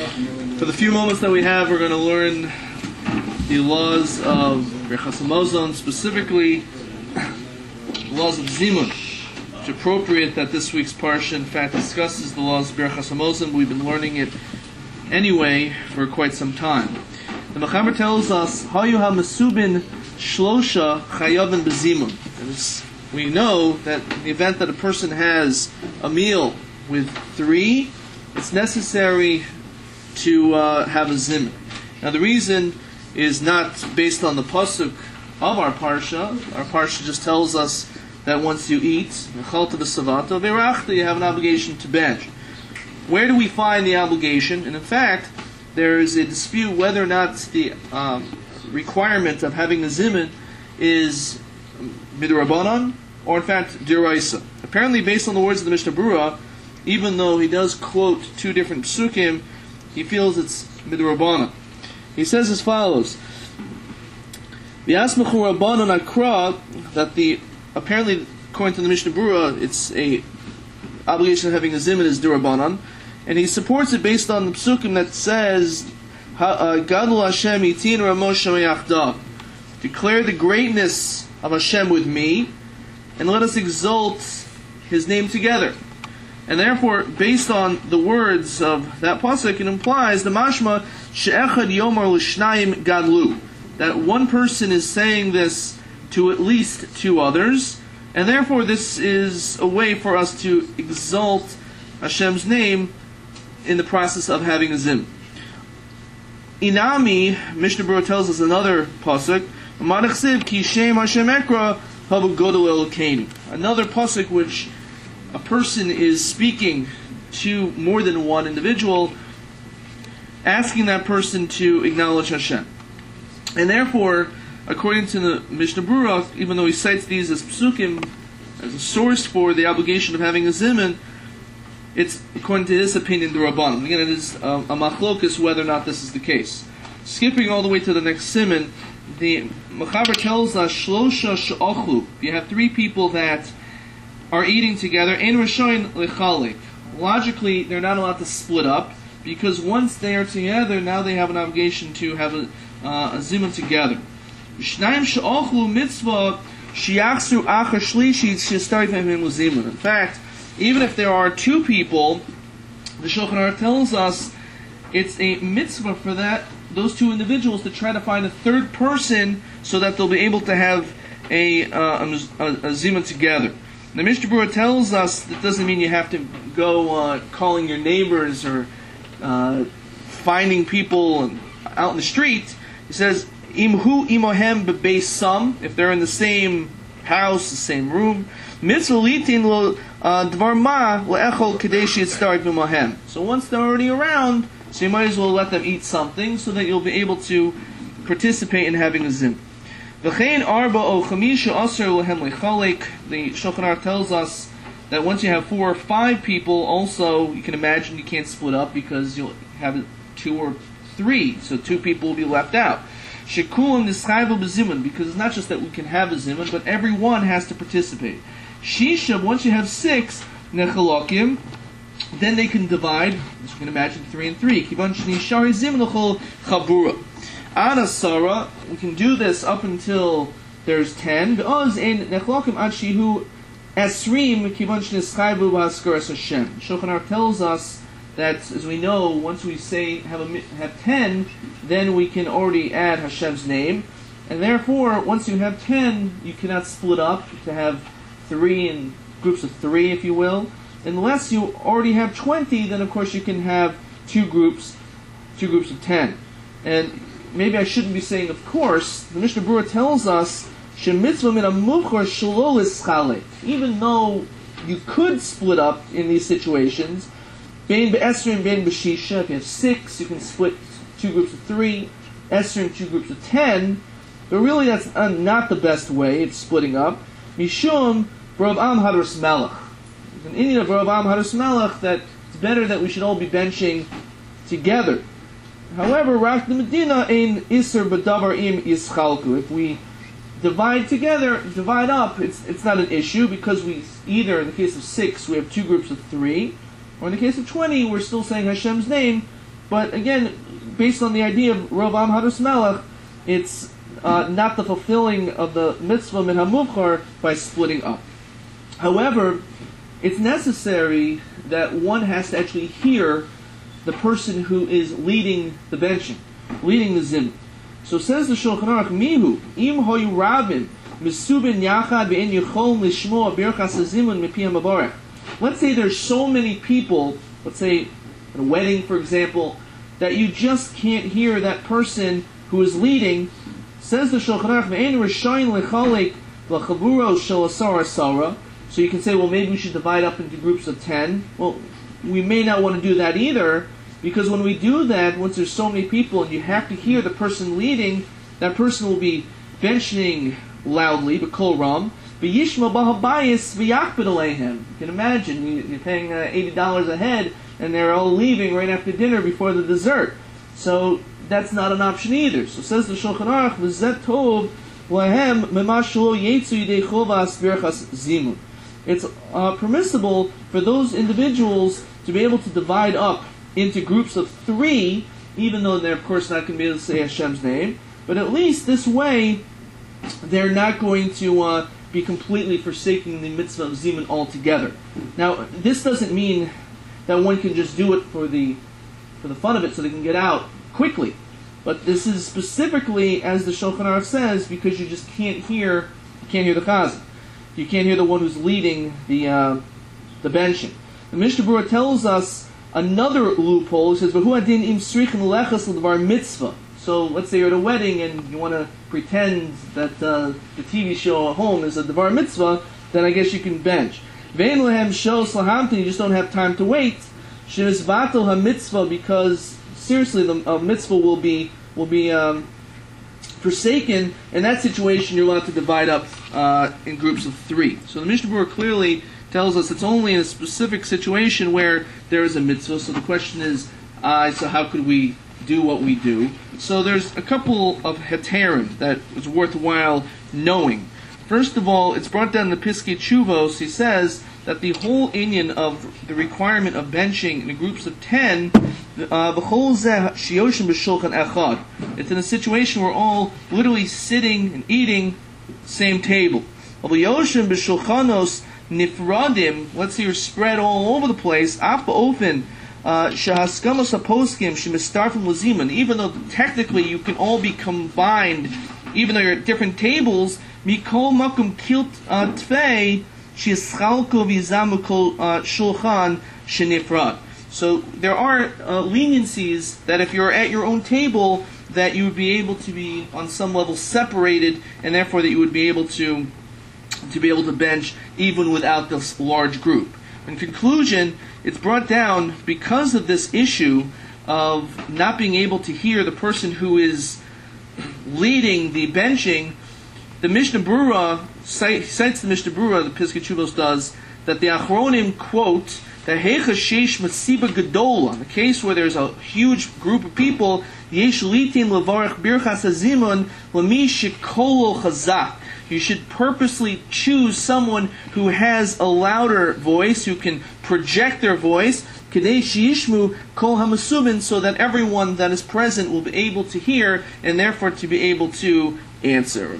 For the few moments that we have, we're going to learn the laws of Birchas Hamazon, specifically the laws of Zimun. It's appropriate that this week's parsha, in fact, discusses the laws of Birchas Hamazon. We've been learning it anyway for quite some time. The Mechaber tells us, Hayu ha-mesubin shlosha chayavin b'zimun. We know that in the event that a person has a meal with three, it's necessary to have a zimun. Now the reason is not based on the pasuk of our parsha. Our parsha just tells us that once you eat, mechalta v'savata v'erachta, you have an obligation to bench. Where do we find the obligation? And in fact, there is a dispute whether or not the requirement of having a zimun is midrabanan or in fact diraisa. Apparently, based on the words of the Mishnah Berurah, even though he does quote two different psukim, he feels it's midrabanan. He says as follows: V'yasmachu rabbanon akra, that apparently according to the Mishnah Berurah, it's a obligation of having a zimun is dirabanan, and he supports it based on the psukim that says Gadol Hashem itin ramo yachdav, declare the greatness of Hashem with me, and let us exalt His name together. And therefore, based on the words of that pasuk, it implies the mashma she'echad yomar l'shnayim gadlu, that one person is saying this to at least two others, and therefore this is a way for us to exalt Hashem's name in the process of having a zim. Inami, Mishnah Berurah tells us another pasuk, Madachsiv ki shem Hashem ekra havu godol elokeinu. Another pasuk which a person is speaking to more than one individual, asking that person to acknowledge Hashem. And therefore, according to the Mishnah Berurah, even though he cites these as psukim, as a source for the obligation of having a zimun, it's, according to his opinion, the Rabbanim. Again, it is a machlokus whether or not this is the case. Skipping all the way to the next siman, the Mechaber tells us, Shlosha she'ochlu, you have three people that are eating together, ein rishoin lechalik. Logically, they're not allowed to split up, because once they are together, now they have an obligation to have a zimun together. Shnayim she'ochlu mitzvah shiachsu achar shlishit she'starif him zimun. In fact, even if there are two people, the Shulchan Aruch tells us it's a mitzvah for those two individuals to try to find a third person so that they'll be able to have a zimun together. The Mishnah Berurah tells us that doesn't mean you have to go calling your neighbors or finding people out in the street. He says, Imhu imohem bebeis sam, if they're in the same house, the same room. Mitzvah litin lo dvar ma le'echol kadeshi yitztarik b'mohem. So once they're already around, so you might as well let them eat something so that you'll be able to participate in having a zim. V'chein arba o chamisha aser lehem lechalek. The Shulchan Aruch tells us that once you have 4 or 5 people, also you can imagine you can't split up because you'll have 2 or 3, so 2 people will be left out. Shekulam nischayvu b'zimun, because it's not just that we can have a zimun, but everyone has to participate. Shisha, once you have 6 nechalokim, then they can divide, as you can imagine, 3 and 3. Kivan shnishari zimun l'chol chabura. Anasara, we can do this up until there's 10. V'oz ein nechalokim ad shihu esrim kivan shnischayvu b'haskaras Hashem. Shulchan Aruch tells us that, as we know, once we say have 10, then we can already add Hashem's name, and therefore, once you have 10, you cannot split up to have 3 in groups of 3, if you will. Unless you already have 20, then of course you can have 2 groups of 10. And maybe I shouldn't be saying of course. The Mishnah Berurah tells us shemitzvah min hamuvchar shelo lischalek. Even though you could split up in these situations, bein be'esrim, bein b'shisha. If you have 6, you can split 2 groups of 3, esrim 2 groups of 10. But really, that's not the best way. It's splitting up. Mishum Rav Am Hadras Melech. There's an Indian of Rav Am Hadras Melech that it's better that we should all be benching together. However, Rak the Medina ein iser b'davar im yischalku. If we divide up, it's not an issue, because we either, in the case of 6, we have 2 groups of 3, or in the case of 20, we're still saying Hashem's name, But again, based on the idea of Rav Am Hadras Melech, it's not the fulfilling of the mitzvah min hamuvchar by splitting up. However, it's necessary that one has to actually hear the person who is leading the benching, leading the zimun. So says the Shulchan Aruch, Mihu, im hoyu rabin, misubin yachad ve'en yichol lishmoa birchas hazimun mipi hamavarech. Let's say there's so many people, let's say at a wedding, for example, that you just can't hear that person who is leading. Says the Shulchan Aruch, ve'en rishayin lechalek l'chavuro shel asara asara. So you can say, well, maybe we should divide up into groups of 10. Well, we may not want to do that either, because when we do that, once there's so many people and you have to hear the person leading, that person will be benching loudly, b'kol ram, v'yishma b'habayis v'yakbid aleihem. You can imagine, you're paying $80 a head, and they're all leaving right after dinner before the dessert. So that's not an option either. So says the Shulchan Aruch, v'zet tov lahem memash lo yetzu yidei chovas birchas zimun. It's permissible for those individuals to be able to divide up into groups of 3, even though they're of course not going to be able to say Hashem's name, but at least this way they're not going to be completely forsaking the mitzvah of zimun altogether. Now, this doesn't mean that one can just do it for the fun of it so they can get out quickly, but this is specifically, as the Shulchan Aruch says, because you just can't hear the chazan. You can't hear the one who's leading the benching. The Mishnah Berurah tells us another loophole. It says, "V'hu adin im srichen lechas l'dvar mitzvah." So let's say you're at a wedding and you want to pretend that the TV show at home is a dvar mitzvah, then I guess you can bench. Ve'en lehem shos lahamtin, you just don't have time to wait. Shenis vatel ha-mitzvah, because seriously the mitzvah will be forsaken. In that situation, you're allowed to divide up in groups of 3. So the Mishnah Berurah clearly tells us it's only in a specific situation where there is a mitzvah. So the question is, so how could we do what we do? So there's a couple of heterim that is worthwhile knowing. First of all, it's brought down in the Piskei Teshuvos. He says that the whole inyan of the requirement of benching in groups of 10, it's in a situation where all literally sitting and eating same table. Let's say you're spread all over the place. Even though technically you can all be combined, even though you're at different tables, so there are leniencies that if you're at your own table, that you would be able to be on some level separated, and therefore that you would be able to bench even without this large group. In conclusion, it's brought down because of this issue of not being able to hear the person who is leading the benching. The Mishnah Berurah cites the Mishnah Berurah, the Piskei Teshuvos does, that the Achronim quote that Heicha Sheish Masiba Gedola, the case where there's a huge group of people, Yesh Litin Levarach Birchas Hazimun Lami Shekolo Chazak. You should purposely choose someone who has a louder voice, who can project their voice, Kedei Sheyishmu Kol HaMasubin, so that everyone that is present will be able to hear, and therefore to be able to answer.